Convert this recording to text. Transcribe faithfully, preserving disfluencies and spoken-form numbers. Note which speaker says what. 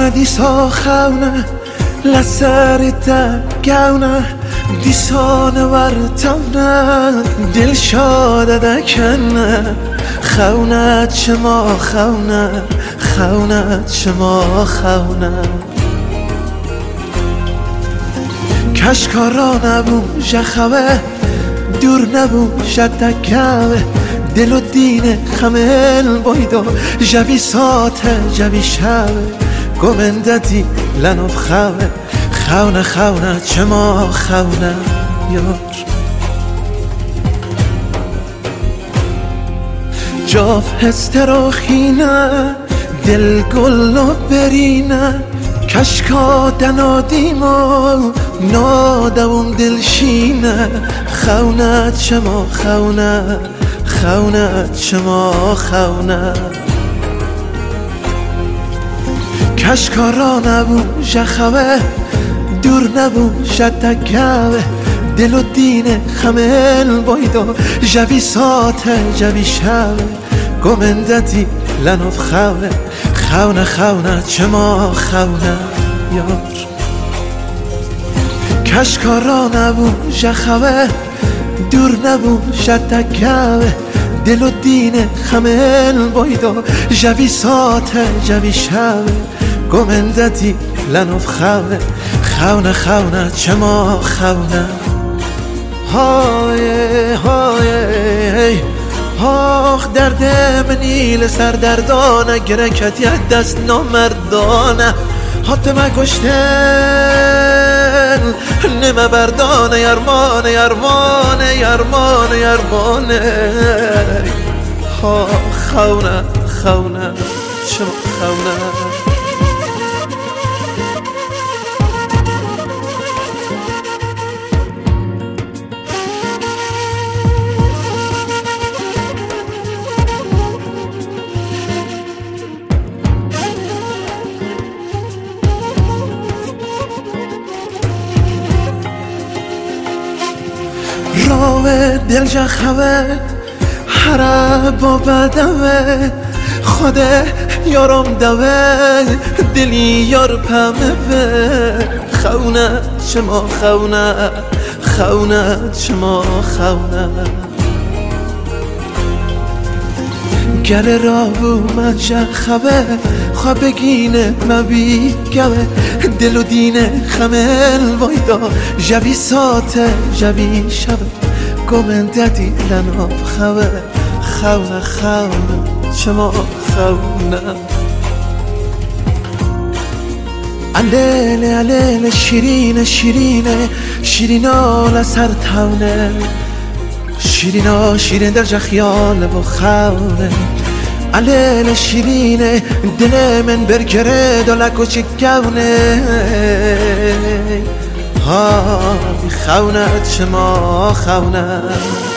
Speaker 1: خونه دیسا خونه لسریتا گونه دیسانه ورتونه دل شاده دکنه خونه چما خونه خونه چما خونه کشکارا نبون جخوه دور نبون شتکوه دل و دین خمل بایدو جوی ساته جوی شوه گمندتی لنوف خوه خونه خونه چما خونه یار جاف هستر و خینه دل گل و برینه کشکا دنادیم و نادوم دلشینه خونه چما خونه خونه چما خونه کشکارا نبون جخوه دور نبون شتکوه دل و دین خمل بایدو جوی ساته جوی شوه گمندتی لنوف خوه خونه خونه چما خونه یار کشکارا نبون جخوه دور نبون شتکوه دل و دین خمل بایدو جوی ساته جوی شوه گمندتی لنوف خوه خونه خونه چما خونه های های آخ درد منی لسر دردانه گرکتی دست نامردانه حتما کشتن نمه بردانه یرمانه یرمانه یرمانه یرمانه ها خونه خونه چما خونه راوه دل جخوه هره با بدوه خود یارم دوه دلی یار پمه به خونه چما خونه خونه چما خونه گل را بو من جخوه خواه بگینه مبی گوه دل و دین خمل وایدا جوی ساته جوی شوه گمندتی لناب خوه خونه خونه چما خونه علیل علیل شیرین شیرینه شیرینا لسر تونه شیرینا شیرین در جخیال و خونه علیل شیرینه دل من برگره دلک و چکونه های خونه چما خونه